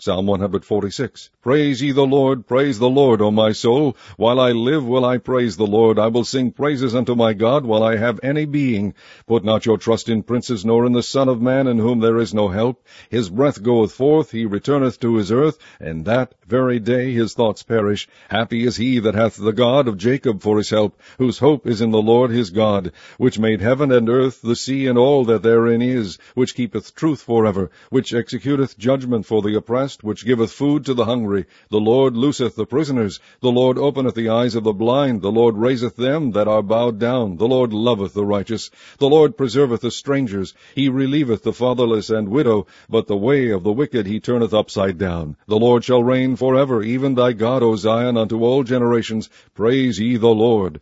Psalm 146. Praise ye the Lord, praise the Lord, O my soul. While I live will I praise the Lord. I will sing praises unto my God while I have any being. Put not your trust in princes, nor in the Son of Man, in whom there is no help. His breath goeth forth, he returneth to his earth, and that very day his thoughts perish. Happy is he that hath the God of Jacob for his help, whose hope is in the Lord his God, which made heaven and earth, the sea, and all that therein is, which keepeth truth forever, which executeth judgment for the oppressed, which giveth food to the hungry. The Lord looseth the prisoners. The Lord openeth the eyes of the blind. The Lord raiseth them that are bowed down. The Lord loveth the righteous. The Lord preserveth the strangers. He relieveth the fatherless and widow, but the way of the wicked he turneth upside down. The Lord shall reign forever, even thy God, O Zion, unto all generations. Praise ye the Lord.